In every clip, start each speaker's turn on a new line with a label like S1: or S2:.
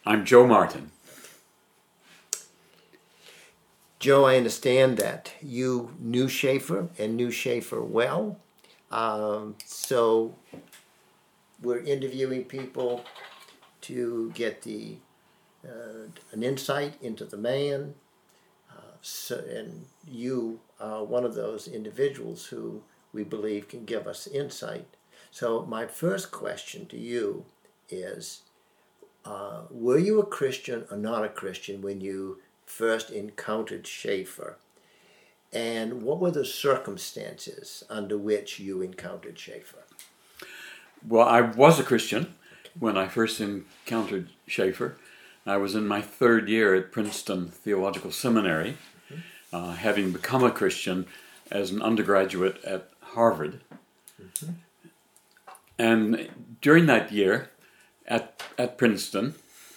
S1: I'm Joe Martin.
S2: Joe, I understand that you knew Schaeffer and knew Schaeffer well. So we're interviewing people to get an insight into the man. And you are one of those individuals who we believe can give us insight. So my first question to you is, were you a Christian or not a Christian when you first encountered Schaeffer? And what were the circumstances under which you encountered Schaeffer?
S1: Well, I was a Christian when I first encountered Schaeffer. I was in my third year at Princeton Theological Seminary, having become a Christian as an undergraduate at Harvard. And during that year at Princeton,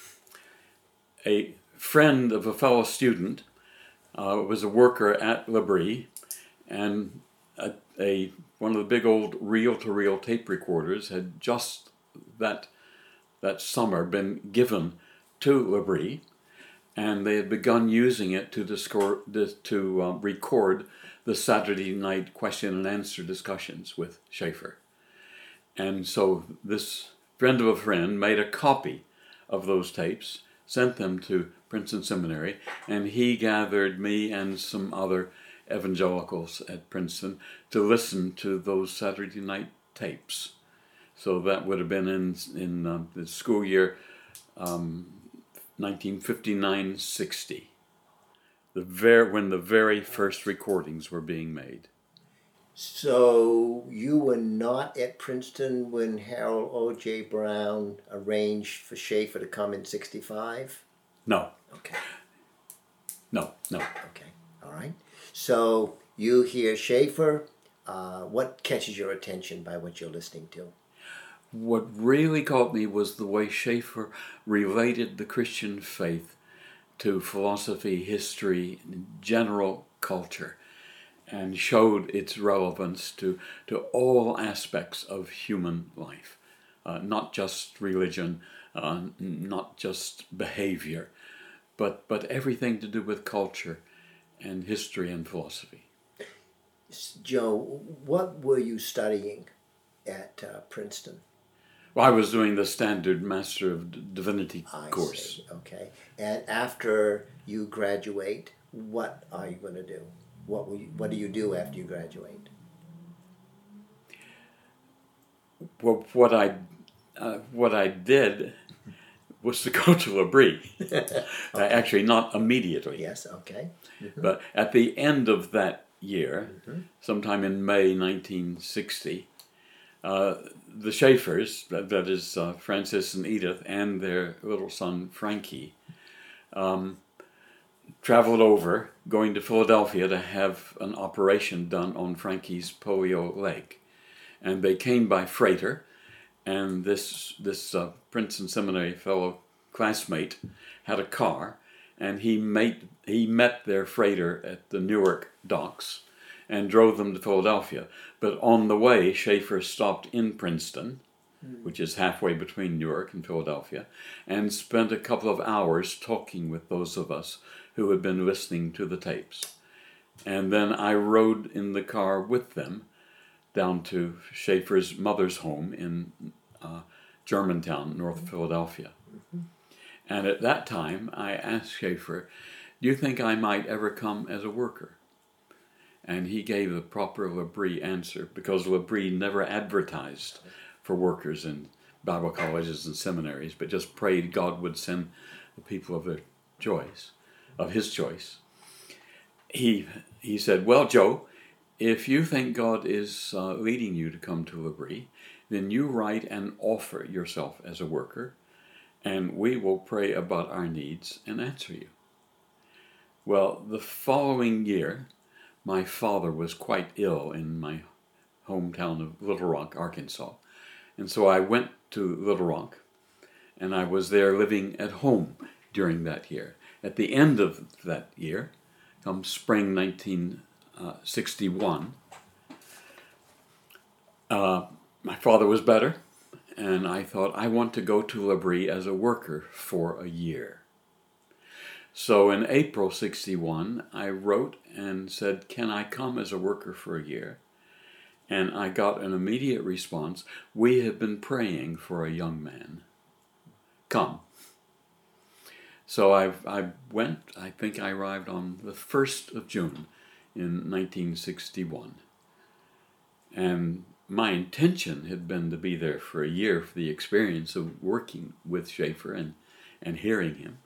S1: a friend of a fellow student was a worker at L'Abri, and one of the big old reel-to-reel tape recorders had just that summer been given to L'Abri, and they had begun using it to record the Saturday night question and answer discussions with Schaeffer. And so this friend of a friend made a copy of those tapes, sent them to Princeton Seminary, and he gathered me and some other evangelicals at Princeton to listen to those Saturday night tapes. So that would have been in the school year 1959-60, when the very first recordings were being made.
S2: So you were not at Princeton when Harold O.J. Brown arranged for Schaeffer to come in 65?
S1: No.
S2: Okay.
S1: No.
S2: Okay. All right. So you hear Schaeffer. What catches your attention by what you're listening to?
S1: What really caught me was the way Schaeffer related the Christian faith to philosophy, history, and general culture, and showed its relevance to all aspects of human life, not just religion, not just behavior, but everything to do with culture and history and philosophy.
S2: Joe, what were you studying at Princeton?
S1: Well, I was doing the standard Master of Divinity course.
S2: See. Okay. And after you graduate, what are you going to do? What do you do after you graduate?
S1: Well, what I did was to go to L'Abri.
S2: Okay.
S1: Actually, not immediately.
S2: Yes. Okay. Mm-hmm.
S1: But at the end of that year, sometime in May 1960, the Schaeffers, that is Francis and Edith, and their little son Frankie, traveled over, going to Philadelphia to have an operation done on Frankie's polio leg. And they came by freighter, and this Princeton Seminary fellow classmate had a car, and he met their freighter at the Newark docks and drove them to Philadelphia. But on the way, Schaeffer stopped in Princeton, which is halfway between Newark and Philadelphia, and spent a couple of hours talking with those of us who had been listening to the tapes. And then I rode in the car with them down to Schaeffer's mother's home in Germantown, North Philadelphia. And at that time, I asked Schaeffer, "Do you think I might ever come as a worker?" And he gave the proper L'Abri answer, because L'Abri never advertised for workers in Bible colleges and seminaries, but just prayed God would send the people of his choice. He said, "Well, Joe, if you think God is leading you to come to L'Abri, then you write and offer yourself as a worker, and we will pray about our needs and answer you." Well, the following year, my father was quite ill in my hometown of Little Rock, Arkansas. And so I went to Little Rock, and I was there living at home during that year. At the end of that year, come spring 1961, my father was better, and I thought, I want to go to L'Abri as a worker for a year. So in April 61, I wrote and said, can I come as a worker for a year? And I got an immediate response, we have been praying for a young man. Come. So I went, I think I arrived on the 1st of June in 1961. And my intention had been to be there for a year for the experience of working with Schaeffer and hearing him.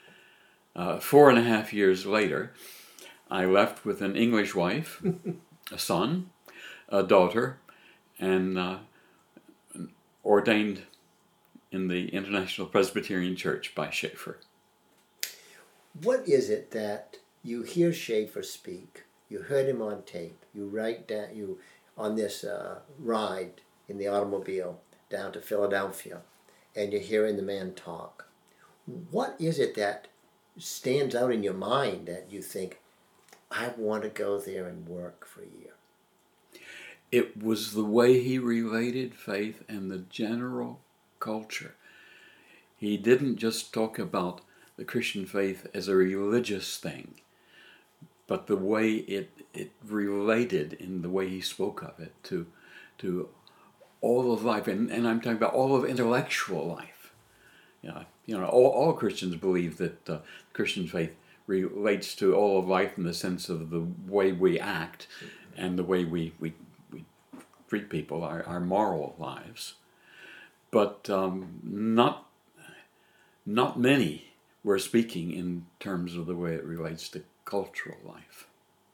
S1: 4.5 years later, I left with an English wife, a son, a daughter, and ordained in the International Presbyterian Church by Schaeffer.
S2: What is it that you hear Schaeffer speak? You heard him on tape. You write down on this ride in the automobile down to Philadelphia, and you're hearing the man talk. What is it that stands out in your mind that you think, I want to go there and work for a year?
S1: It was the way he related faith and the general culture. He didn't just talk about the Christian faith as a religious thing, but the way it related in the way he spoke of it to all of life, and I'm talking about all of intellectual life. All Christians believe that Christian faith relates to all of life in the sense of the way we act and the way we treat people, our moral lives. But not many were speaking in terms of the way it relates to cultural life.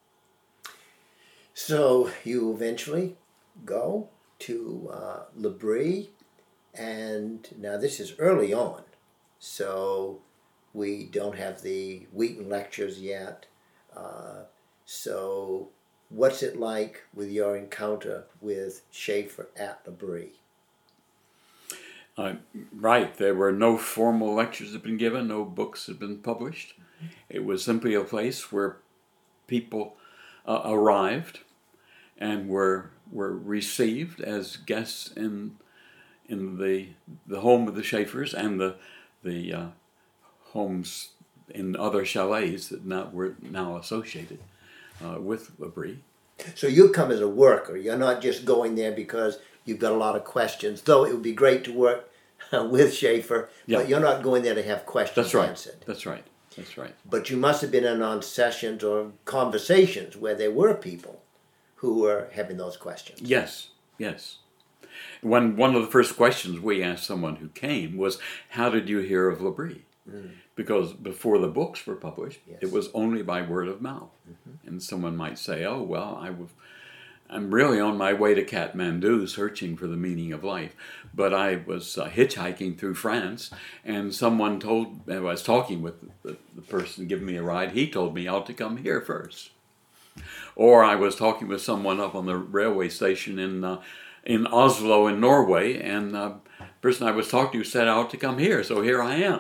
S2: So you eventually go to L'Abri, and now this is early on, so we don't have the Wheaton lectures yet. So what's it like with your encounter with Schaeffer at L'Abri?
S1: Right, there were no formal lectures that had been given, no books had been published. It was simply a place where people arrived and were received as guests in the home of the Schaeffers and the homes in other chalets that were now associated with L'Abri.
S2: So you come as a worker. You're not just going there because you've got a lot of questions, though it would be great to work with Schaeffer, but you're not going there to have questions answered.
S1: That's right.
S2: But you must have been in on sessions or conversations where there were people who were having those questions.
S1: Yes. One of the first questions we asked someone who came was, how did you hear of L'Abri? Because before the books were published, it was only by word of mouth. And someone might say, oh, well, I'm really on my way to Kathmandu searching for the meaning of life. But I was hitchhiking through France, and someone I was talking with the person giving me a ride, he told me I ought to come here first. Or I was talking with someone up on the railway station in Oslo in Norway, and the person I was talking to said I ought to come here, so here I am.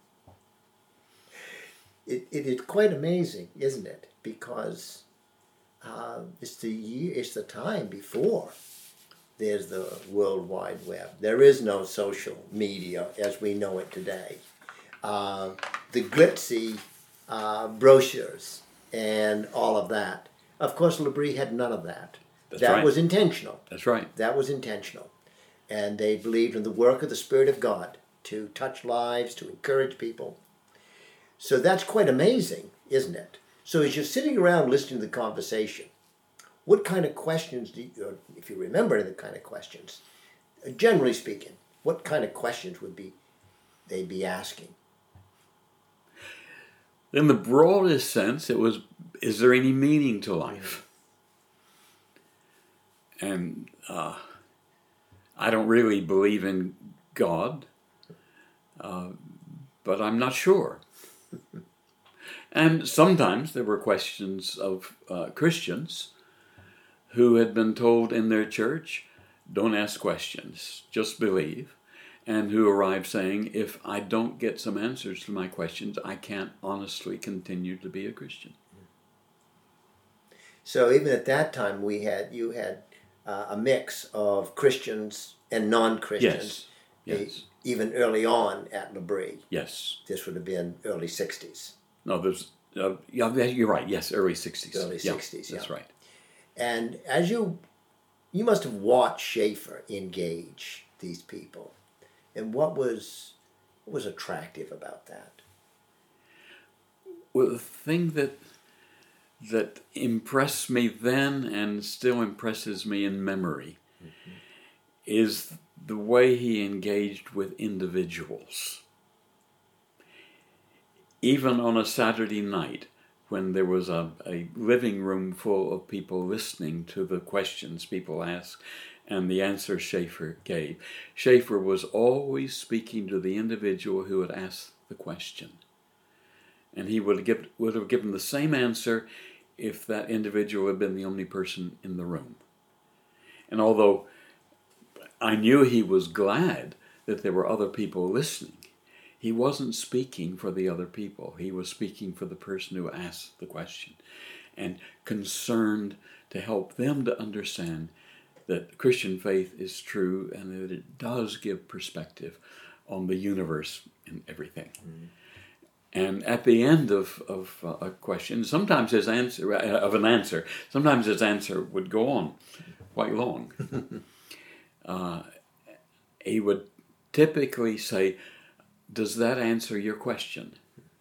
S2: It is quite amazing, isn't it? Because it's the time before there's the World Wide Web. There is no social media as we know it today. The glitzy brochures and all of that. Of course, L'Abri had none of that. That was intentional.
S1: That's right.
S2: That was intentional. And they believed in the work of the Spirit of God to touch lives, to encourage people. So that's quite amazing, isn't it? So as you're sitting around listening to the conversation, what kind of questions if you remember the kind of questions, generally speaking, what kind of questions would they be asking?
S1: In the broadest sense, it was, is there any meaning to life? And I don't really believe in God, but I'm not sure. And sometimes there were questions of Christians who had been told in their church, don't ask questions, just believe, and who arrived saying, if I don't get some answers to my questions, I can't honestly continue to be a Christian.
S2: So even at that time, you had a mix of Christians and non-Christians.
S1: Yes.
S2: Even early on at L'Abri.
S1: Yes.
S2: This would have been early 60s.
S1: No, there's, yeah, you're right. Yes, early 60s.
S2: Early 60s,
S1: That's right.
S2: And as you must have watched Schaeffer engage these people. And what was attractive about that?
S1: Well, the thing that impressed me then and still impresses me in memory is the way he engaged with individuals. Even on a Saturday night, when there was a living room full of people listening to the questions people asked and the answer Schaeffer gave, Schaeffer was always speaking to the individual who had asked the question. And he would have given the same answer if that individual had been the only person in the room. And although I knew he was glad that there were other people listening, he wasn't speaking for the other people. He was speaking for the person who asked the question and concerned to help them to understand that Christian faith is true and that it does give perspective on the universe and everything. Mm-hmm. And at the end of a question, sometimes his answer, sometimes his answer would go on quite long. He would typically say, "Does that answer your question?"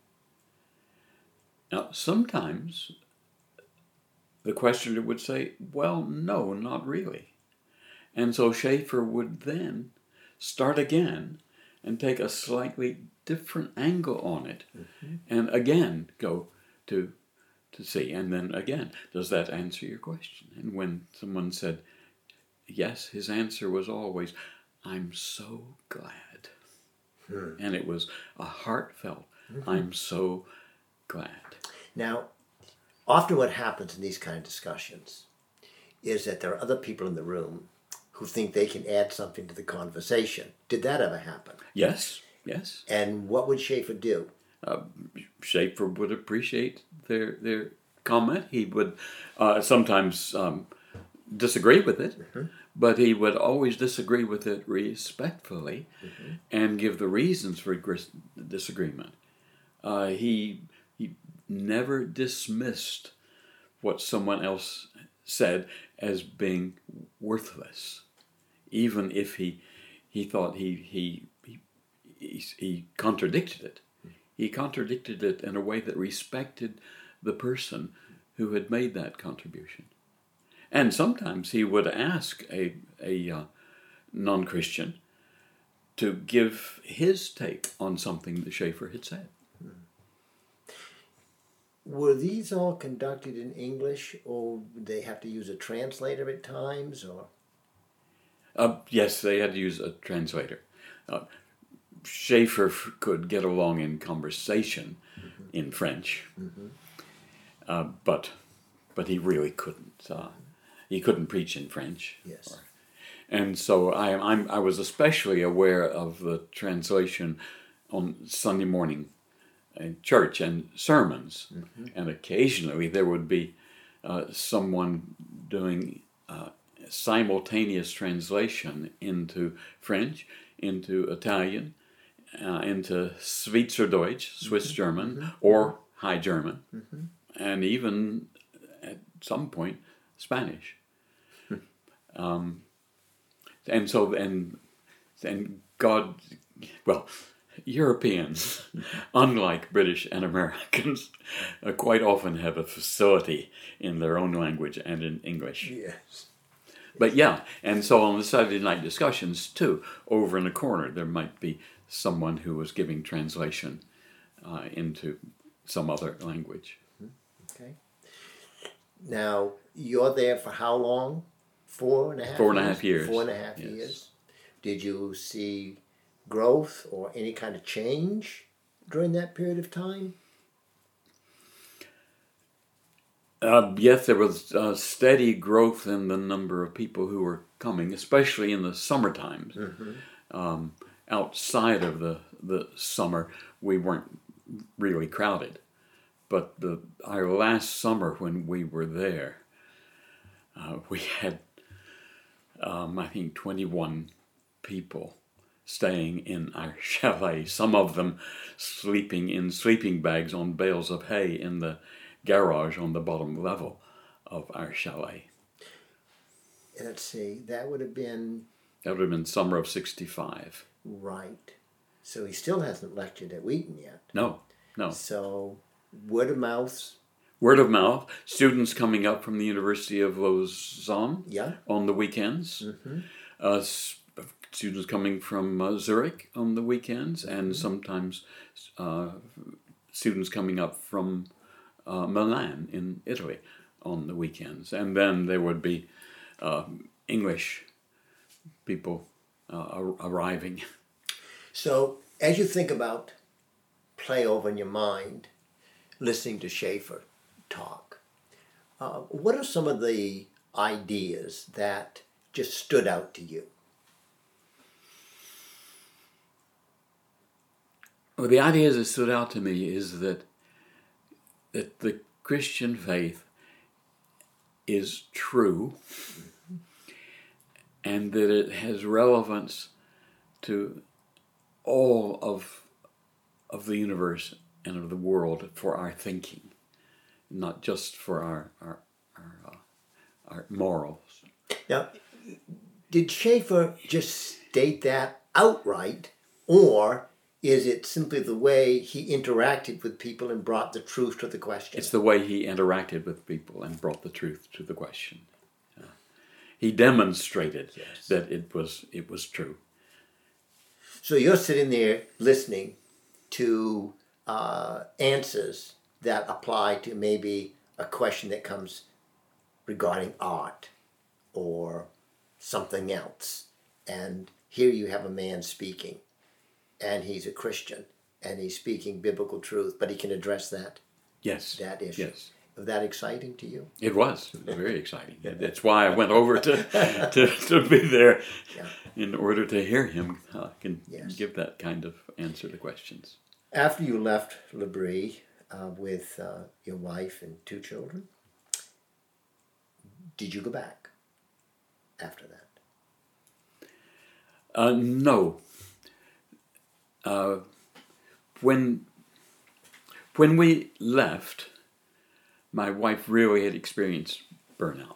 S1: Now, sometimes the questioner would say, "Well, no, not really." And so Schaeffer would then start again and take a slightly different angle on it, and again go to see, and then again, "Does that answer your question?" And when someone said yes, his answer was always, "I'm so glad." And it was a heartfelt, "I'm so glad."
S2: Now, often what happens in these kind of discussions is that there are other people in the room who think they can add something to the conversation. Did that ever happen?
S1: Yes.
S2: And what would Schaeffer do?
S1: Schaeffer would appreciate their comment. He would sometimes disagree with it, but he would always disagree with it respectfully and give the reasons for disagreement. He never dismissed what someone else said as being worthless, even if he thought he contradicted it. He contradicted it in a way that respected the person who had made that contribution. And sometimes he would ask a non-Christian to give his take on something that Schaeffer had said.
S2: Were these all conducted in English, or would they have to use a translator at times? Or
S1: yes, they had to use a translator. Schaeffer could get along in conversation in French, but he really couldn't. He couldn't preach in French.
S2: Yes.
S1: And so I was especially aware of the translation on Sunday morning in church and sermons, and occasionally there would be someone doing simultaneous translation into French, into Italian, into Schweizerdeutsch, Swiss German, or High German, and even at some point Spanish. And so, and God, well, Europeans, unlike British and Americans, quite often have a facility in their own language and in English.
S2: yes.
S1: But yeah, and so on the Saturday night discussions too, over in the corner, there might be someone who was giving translation into some other language.
S2: Okay. Now, you're there for how long? 4.5
S1: years.
S2: 4.5 years. Did you see growth or any kind of change during that period of time?
S1: Yes, there was steady growth in the number of people who were coming, especially in the summer times. Outside of the summer, we weren't really crowded. But our last summer when we were there, we had, I think, 21 people staying in our chalet, some of them sleeping in sleeping bags on bales of hay in the garage on the bottom level of our chalet.
S2: Let's see, that would have been...
S1: That would have been summer of 65.
S2: Right. So he still hasn't lectured at Wheaton yet.
S1: No.
S2: So word of mouth.
S1: Word of mouth. Students coming up from the University of Lausanne on the weekends. Students coming from Zurich on the weekends, and sometimes students coming up from Milan in Italy on the weekends. And then there would be English people arriving.
S2: So as you think about play over in your mind, listening to Schaeffer talk, what are some of the ideas that just stood out to you?
S1: Well, the ideas that stood out to me is that the Christian faith is true, and that it has relevance to all of the universe and of the world for our thinking, not just for our morals.
S2: Now, did Schaeffer just state that outright, or is it simply the way he interacted with people and brought the truth to the question?
S1: It's the way he interacted with people and brought the truth to the question. He demonstrated that it was true.
S2: So you're sitting there listening to answers that apply to maybe a question that comes regarding art or something else. And here you have a man speaking, and he's a Christian, and he's speaking biblical truth, but he can address that issue.
S1: Yes.
S2: Was that exciting to you?
S1: It was very exciting. That's why I went over to be there in order to hear him give that kind of answer to questions.
S2: After you left L'Abri with your wife and 2 children, did you go back after that?
S1: No. When we left, my wife really had experienced burnout.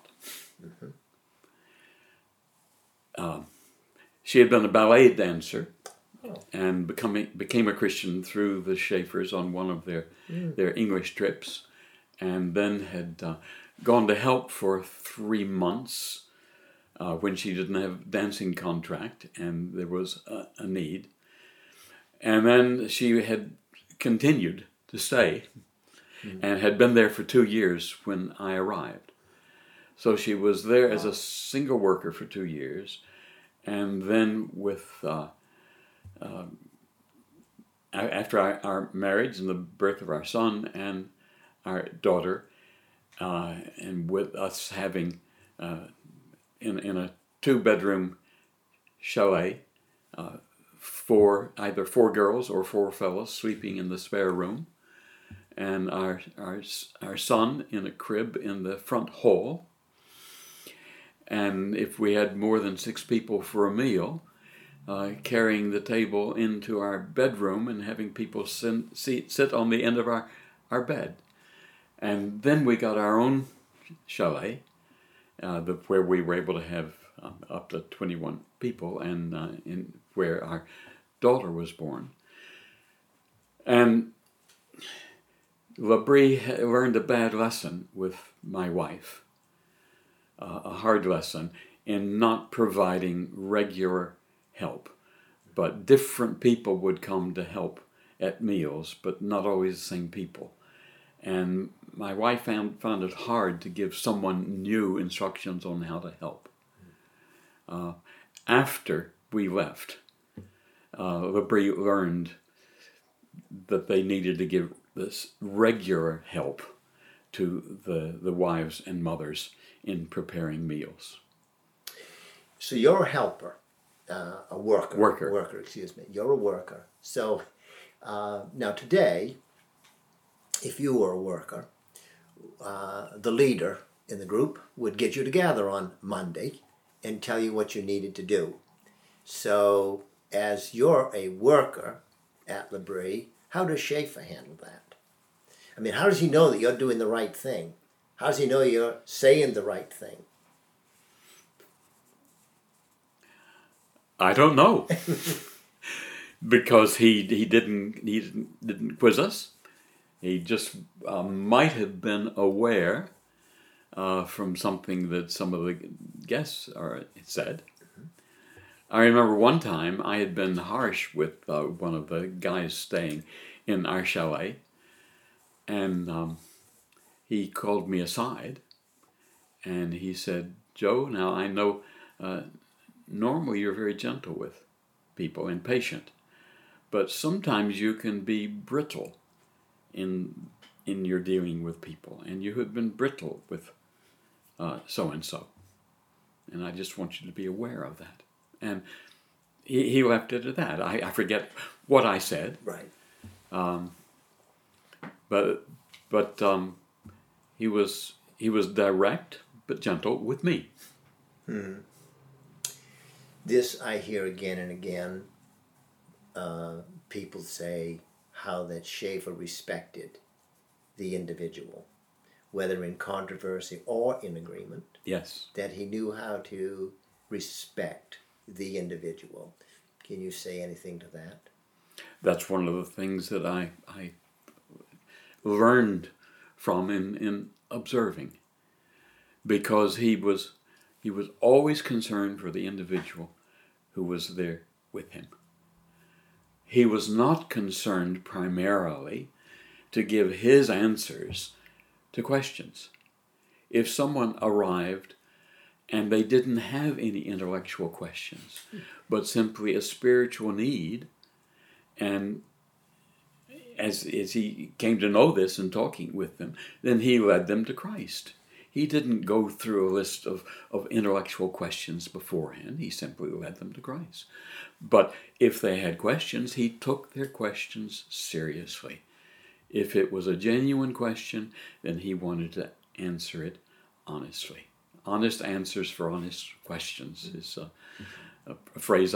S1: She had been a ballet dancer and became a Christian through the Schaeffers on one of their English trips, and then had gone to help for 3 months when she didn't have a dancing contract and there was a need. And then she had continued to stay and had been there for 2 years when I arrived. So she was there as a single worker for 2 years, and then after our marriage and the birth of our son and our daughter, and with us having in a 2-bedroom chalet, either 4 girls or 4 fellows sleeping in the spare room, and our son in a crib in the front hall. And if we had more than 6 people for a meal, carrying the table into our bedroom and having people sit on the end of our bed. And then we got our own chalet, where we were able to have up to 21 people, and where our daughter was born. And L'Abri learned a bad lesson with my wife, a hard lesson in not providing regular help. But different people would come to help at meals, but not always the same people. And my wife found it hard to give someone new instructions on how to help. After we left, L'Abri learned that they needed to give this regular help to the wives and mothers in preparing meals.
S2: So you're a helper, a worker.
S1: Worker,
S2: excuse me. You're a worker. So now today, if you were a worker, the leader in the group would get you together on Monday and tell you what you needed to do. So, as you're a worker at L'Abri, how does Schaefer handle that? I mean, how does he know that you're doing the right thing? How does he know you're saying the right thing?
S1: I don't know. Because he didn't quiz us. He just might have been aware from something that some of the guests said. I remember one time I had been harsh with one of the guys staying in our chalet, and he called me aside, and he said, "Joe, now I know normally you're very gentle with people and patient, but sometimes you can be brittle in your dealing with people, and you have been brittle with so and so, and I just want you to be aware of that." And he left it at that. I forget what I said,
S2: Right.
S1: but he was direct but gentle with me.
S2: This I hear again and again. People say how that Schaefer respected the individual, whether in controversy or in agreement.
S1: Yes.
S2: That he knew how to respect the individual. Can you say anything to that?
S1: That's one of the things that I learned from in observing, because he was always concerned for the individual who was there with him. He was not concerned primarily to give his answers to questions. If someone arrived and they didn't have any intellectual questions, but simply a spiritual need, and as he came to know this and talking with them, then he led them to Christ. He didn't go through a list of intellectual questions beforehand. He simply led them to Christ. But if they had questions, he took their questions seriously. If it was a genuine question, then he wanted to answer it honestly. Honest answers for honest questions is a phrase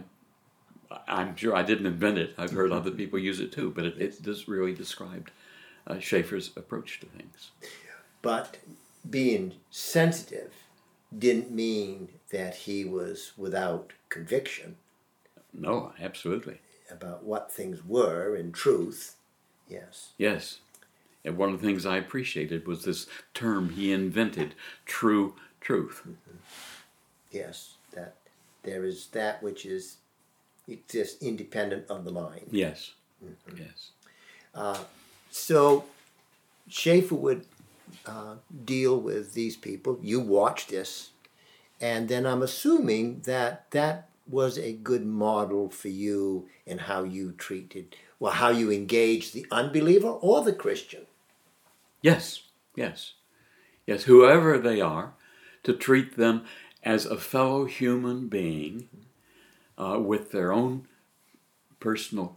S1: I'm sure I didn't invent it. I've heard other people use it too, but it does really describe Schaeffer's approach to things.
S2: But being sensitive didn't mean that he was without conviction.
S1: No, absolutely.
S2: About what things were in truth. Yes.
S1: Yes. And one of the things I appreciated was this term he invented, true truth.
S2: Mm-hmm. Yes, that there is that which is exists independent of the mind.
S1: Yes.
S2: Mm-hmm.
S1: Yes.
S2: So Schaefer would deal with these people. You watch this, and then I'm assuming that was a good model for you in how you treated, well, how you engaged the unbeliever or the Christian.
S1: Yes. Yes. Yes. Whoever they are, to treat them as a fellow human being with their own personal,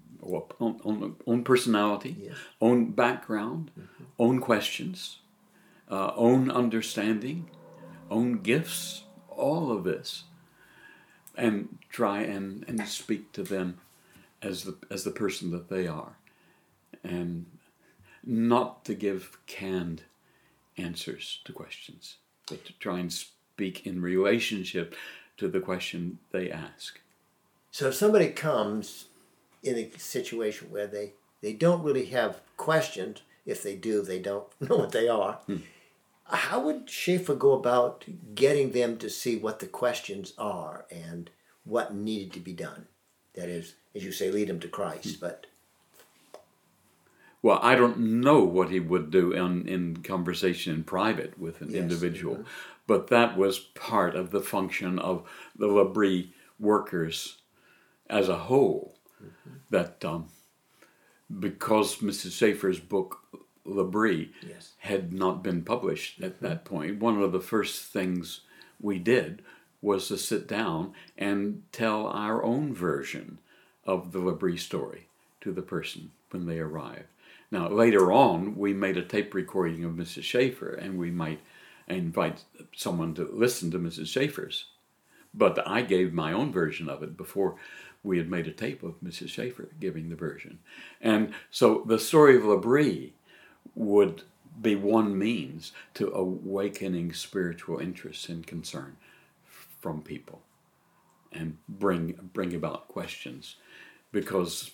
S1: own personality,
S2: Yes.
S1: own background, own questions, own understanding, own gifts, all of this, and try and speak to them as the person that they are, and not to give canned answers to questions, but to try and speak in relationship to the question they ask.
S2: So if somebody comes in a situation where they don't really have questions, if they do, they don't know what they are, how would Schaefer go about getting them to see what the questions are and what needed to be done? That is, as you say, lead them to Christ, but...
S1: Well, I don't know what he would do in conversation in private with an individual, but that was part of the function of the L'Abri workers as a whole. That because Mrs. Schaefer's book L'Abri had not been published at that point, one of the first things we did was to sit down and tell our own version of the L'Abri story to the person when they arrived. Now, later on, we made a tape recording of Mrs. Schaefer, and we might invite someone to listen to Mrs. Schaefer's. But I gave my own version of it before we had made a tape of Mrs. Schaefer giving the version. And so the story of L'Abri would be one means to awakening spiritual interest and concern from people and bring about questions, because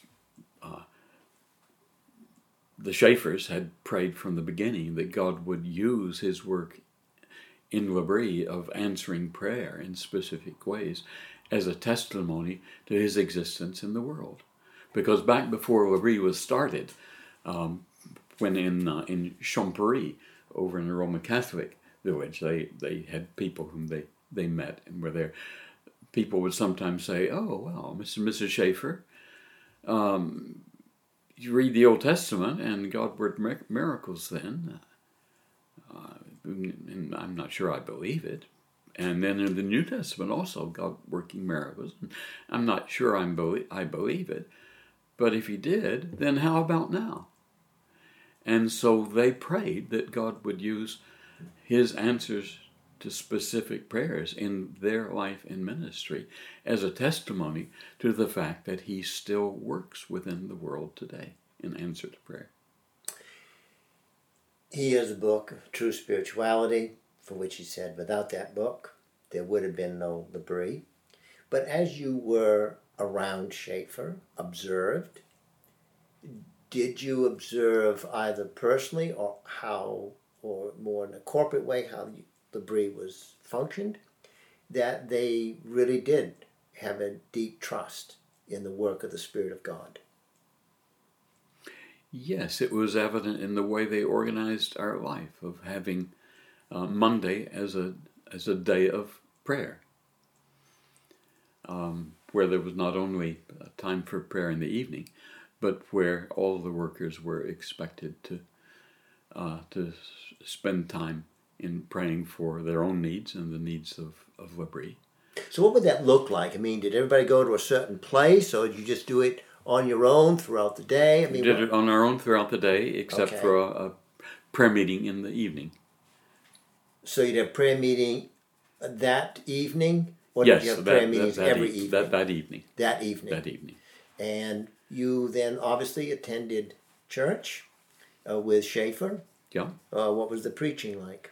S1: the Schaefers had prayed from the beginning that God would use his work in L'Abri of answering prayer in specific ways as a testimony to his existence in the world. Because back before L'Abri was started, when in Champery, over in the Roman Catholic village, they had people whom they met and were there. People would sometimes say, "Oh, well, Mr. and Mrs. Schaefer, you read the Old Testament and God worked miracles then. And I'm not sure I believe it. And then in the New Testament also, God working miracles. I'm not sure I believe it. But if he did, then how about now?" And so they prayed that God would use his answers to specific prayers in their life and ministry as a testimony to the fact that he still works within the world today in answer to prayer.
S2: He has a book, True Spirituality, for which he said without that book, there would have been no L'Abri. But as you were around Schaefer, observed, did you observe either personally or more in a corporate way, how L'Abri was functioned, that they really did have a deep trust in the work of the Spirit of God?
S1: Yes, it was evident in the way they organized our life, of having Monday as a day of prayer, where there was not only time for prayer in the evening, but where all the workers were expected to spend time in praying for their own needs and the needs of L'Abri.
S2: So what would that look like? I mean, did everybody go to a certain place, or did you just do it on your own throughout the day? I mean,
S1: we did it on our own throughout the day, except for a prayer meeting in the evening.
S2: So you'd have prayer meeting that evening? Or
S1: Yes,
S2: did you have prayer meetings every evening?
S1: That evening.
S2: That evening.
S1: That evening.
S2: And you then obviously attended church with Schaefer.
S1: Yeah.
S2: What was the preaching like?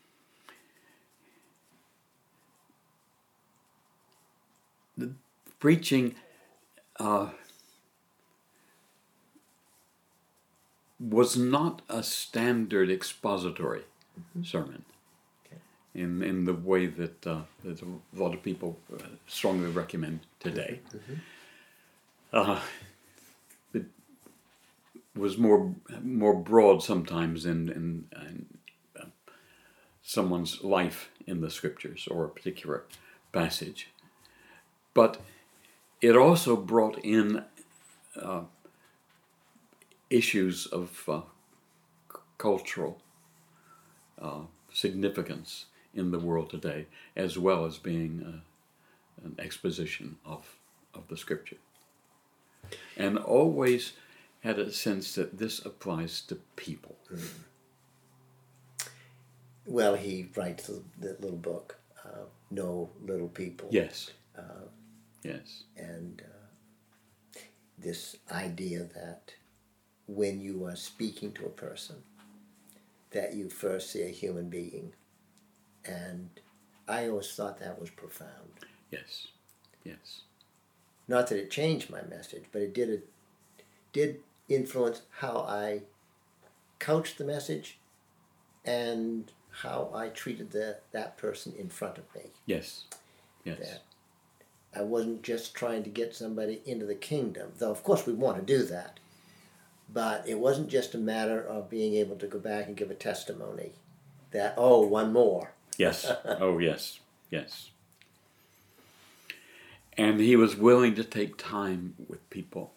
S1: The preaching was not a standard expository sermon in the way that a lot of people strongly recommend today. It was more broad sometimes in someone's life in the scriptures or a particular passage. But it also brought in issues of cultural significance in the world today, as well as being an exposition of the scripture. And always had a sense that this applies to people.
S2: Well, he writes that little book, No Little People.
S1: Yes. Yes.
S2: And this idea that when you are speaking to a person, that you first see a human being. And I always thought that was profound.
S1: Yes. Yes.
S2: Not that it changed my message, but it did influence how I couched the message and how I treated that person in front of me.
S1: Yes. Yes.
S2: That I wasn't just trying to get somebody into the kingdom, though of course we want to do that. But it wasn't just a matter of being able to go back and give a testimony that, oh, one more.
S1: Yes. Oh, yes. Yes. And he was willing to take time with people.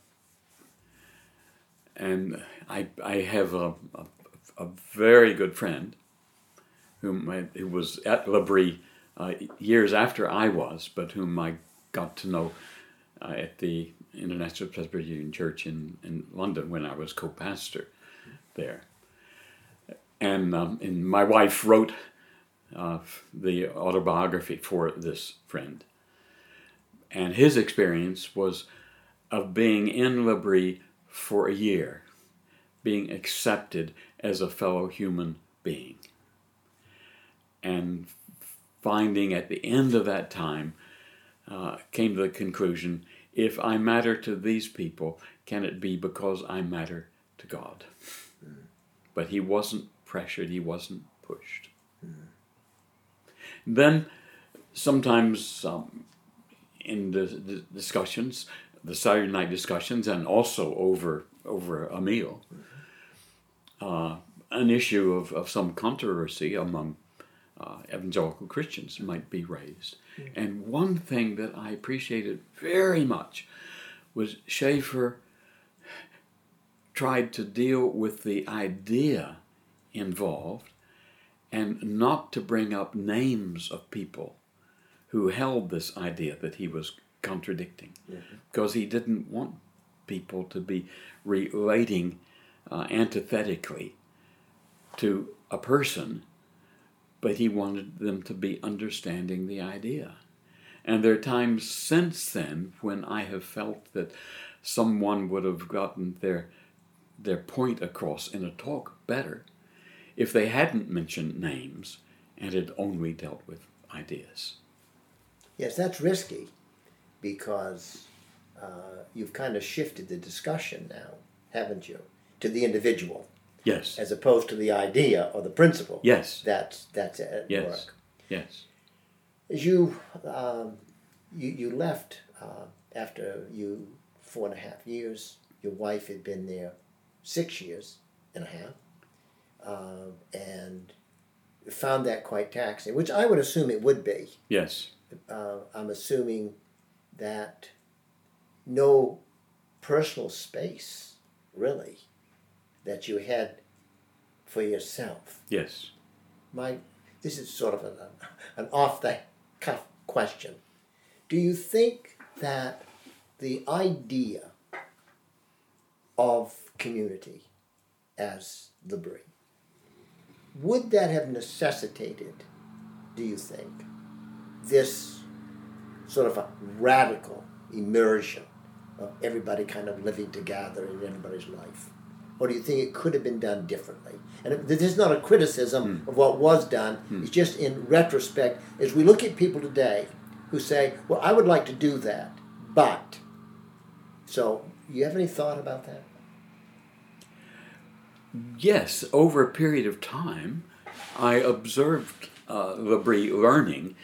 S1: And I have a very good friend who was at L'Abri years after I was, but whom I got to know at the International Presbyterian Church in London when I was co-pastor there. And my wife wrote the autobiography for this friend And his experience was of being in L'Abri for a year, being accepted as a fellow human being, and finding at the end of that time, came to the conclusion, if I matter to these people, can it be because I matter to God? But he wasn't pressured, he wasn't pushed. Then sometimes in the discussions, the Saturday night discussions, and also over a meal, an issue of some controversy among evangelical Christians might be raised. And one thing that I appreciated very much was Schaeffer tried to deal with the idea involved and not to bring up names of people who held this idea that he was contradicting, because he didn't want people to be relating antithetically to a person, but he wanted them to be understanding the idea. And there are times since then when I have felt that someone would have gotten their point across in a talk better if they hadn't mentioned names and had only dealt with ideas.
S2: Yes, that's risky, because you've kind of shifted the discussion now, haven't you, to the individual.
S1: Yes.
S2: As opposed to the idea or the principle.
S1: Yes.
S2: That's at work.
S1: Yes.
S2: As you left after 4.5 years, your wife had been there 6 years and a half, and found that quite taxing, which I would assume it would be.
S1: Yes.
S2: I'm assuming that no personal space, really, that you had for yourself.
S1: Yes.
S2: This is sort of an off-the-cuff question. Do you think that the idea of community as L'Abri, would that have necessitated, do you think, this sort of a radical immersion of everybody kind of living together in everybody's life? Or do you think it could have been done differently? And this is not a criticism of what was done. It's just in retrospect, as we look at people today who say, well, I would like to do that, but. So, you have any thought about that?
S1: Yes, over a period of time, I observed L'Abri learning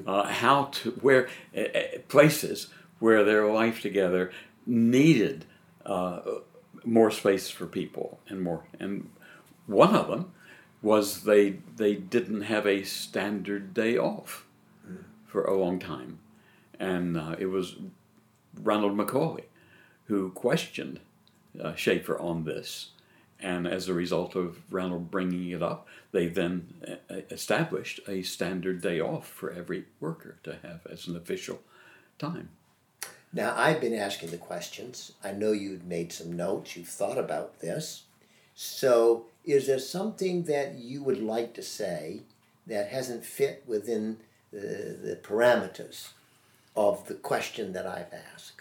S1: places where their life together needed more space for people and more. And one of them was they didn't have a standard day off for a long time, and it was Ronald Macaulay who questioned Schaeffer on this. And as a result of Ronald bringing it up, they then established a standard day off for every worker to have as an official time.
S2: Now, I've been asking the questions. I know you'd made some notes. You've thought about this. So is there something that you would like to say that hasn't fit within the parameters of the question that I've asked?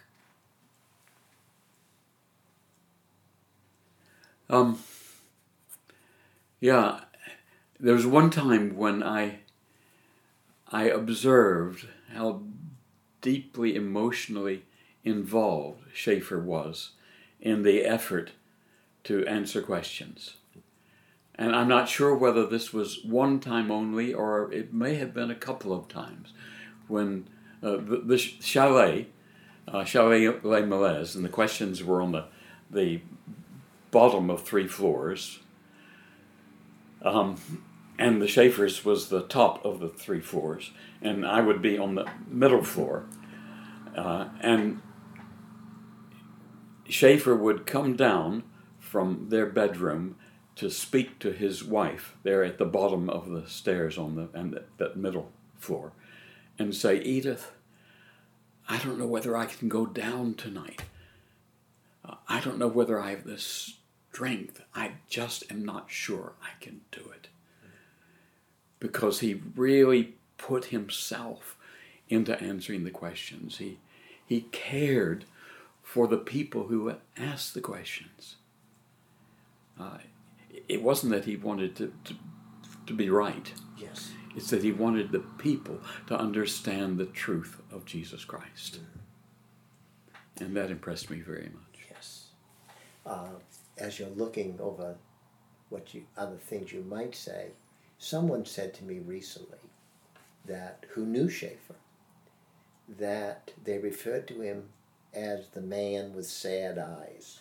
S1: Yeah, there was one time when I observed how deeply emotionally involved Schaeffer was in the effort to answer questions. And I'm not sure whether this was one time only or it may have been a couple of times when the Chalet Les Malaises, and the questions were on the bottom of 3 floors, and the Schaeffers was the top of the 3 floors, and I would be on the middle floor, and Schaeffer would come down from their bedroom to speak to his wife there at the bottom of the stairs on that middle floor, and say, Edith, I don't know whether I can go down tonight. I don't know whether I have the strength. I just am not sure I can do it. Because he really put himself into answering the questions. he cared for the people who asked the questions. It wasn't that he wanted to be right.
S2: Yes.
S1: It's that he wanted the people to understand the truth of Jesus Christ. And that impressed me very much.
S2: Yes. As you're looking over other things you might say, someone said to me recently who knew Schaeffer, that they referred to him as the man with sad eyes.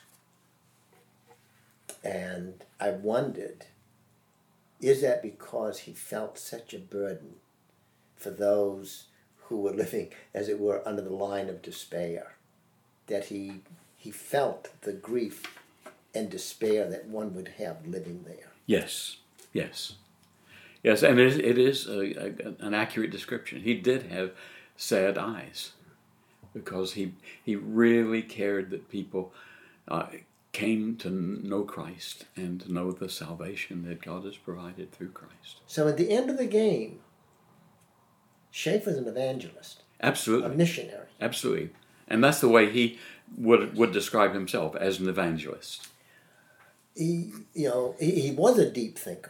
S2: And I wondered, is that because he felt such a burden for those who were living, as it were, under the line of despair, that he felt the grief and despair that one would have living there?
S1: Yes, yes. Yes, and it is an accurate description. He did have sad eyes because he really cared that people came to know Christ and to know the salvation that God has provided through Christ.
S2: So at the end of the game, Schaeffer's an evangelist.
S1: Absolutely.
S2: A missionary.
S1: Absolutely. And that's the way he would describe himself, as an evangelist.
S2: He was a deep thinker.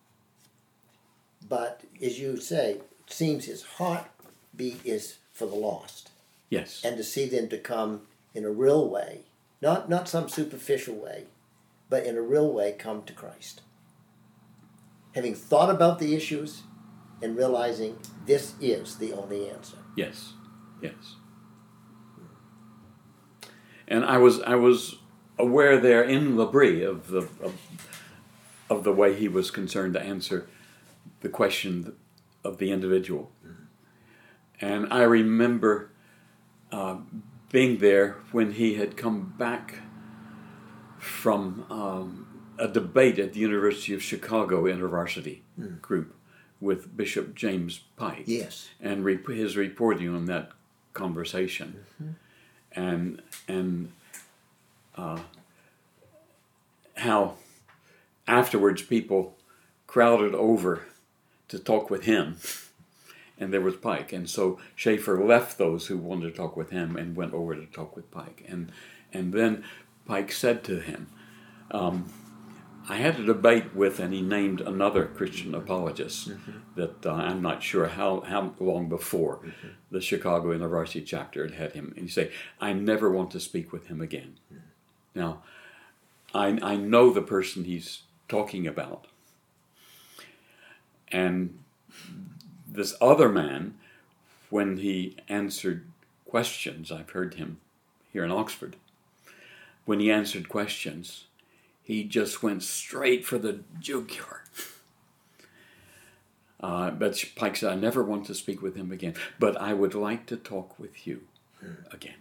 S2: But as you say, it seems his heartbeat is for the lost.
S1: Yes.
S2: And to see them to come in a real way, not some superficial way, but in a real way come to Christ. Having thought about the issues and realizing this is the only answer.
S1: Yes. Yes. And I was aware there in L'Abri of the way he was concerned to answer the question of the individual. And I remember being there when he had come back from a debate at the University of Chicago InterVarsity group with Bishop James Pike.
S2: Yes.
S1: And his reporting on that conversation. And how afterwards people crowded over to talk with him, and there was Pike, and so Schaeffer left those who wanted to talk with him and went over to talk with Pike, and then Pike said to him, I had a debate with, and he named another Christian apologist that I'm not sure how long before the Chicago InterVarsity chapter had him, and he said, I never want to speak with him again. Now, I know the person he's talking about. And this other man, when he answered questions, I've heard him here in Oxford, when he answered questions, he just went straight for the jugular. But Pike said, I never want to speak with him again, but I would like to talk with you again.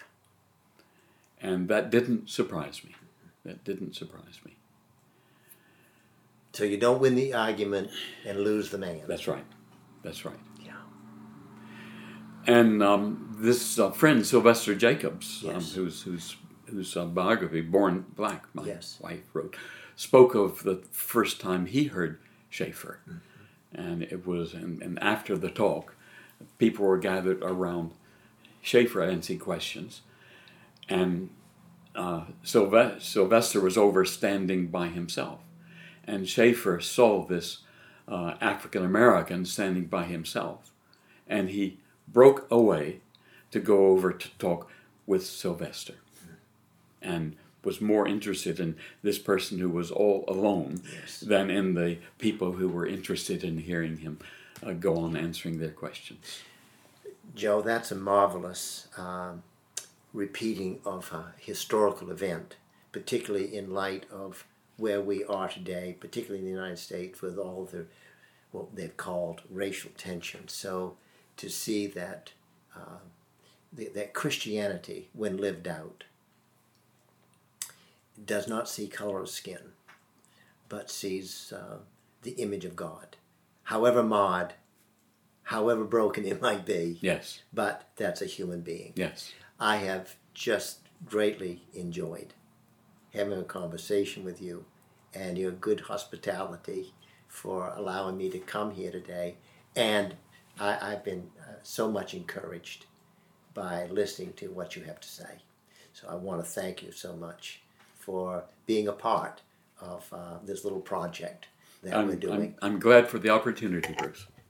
S1: And that didn't surprise me. That didn't surprise me.
S2: So you don't win the argument and lose the man.
S1: That's right. That's right.
S2: Yeah.
S1: And this friend, Sylvester Jacobs,
S2: Yes.
S1: whose biography, Born Black, my
S2: Yes.
S1: wife wrote, spoke of the first time he heard Schaeffer. And it was, and after the talk, people were gathered around Schaeffer answering questions. And Sylvester was over standing by himself. And Schaeffer saw this African American standing by himself. And he broke away to go over to talk with Sylvester. And was more interested in this person who was all alone than in the people who were interested in hearing him go on answering their questions.
S2: Joe, that's a marvelous repeating of a historical event, particularly in light of where we are today, particularly in the United States, with all the what they've called racial tension. So to see that that Christianity, when lived out, does not see color of skin, but sees the image of God, however marred, however broken it might be.
S1: Yes.
S2: But that's a human being.
S1: Yes.
S2: I have just greatly enjoyed having a conversation with you and your good hospitality for allowing me to come here today. And I've been so much encouraged by listening to what you have to say. So I want to thank you so much for being a part of this little project that we're doing.
S1: I'm glad for the opportunity, Bruce.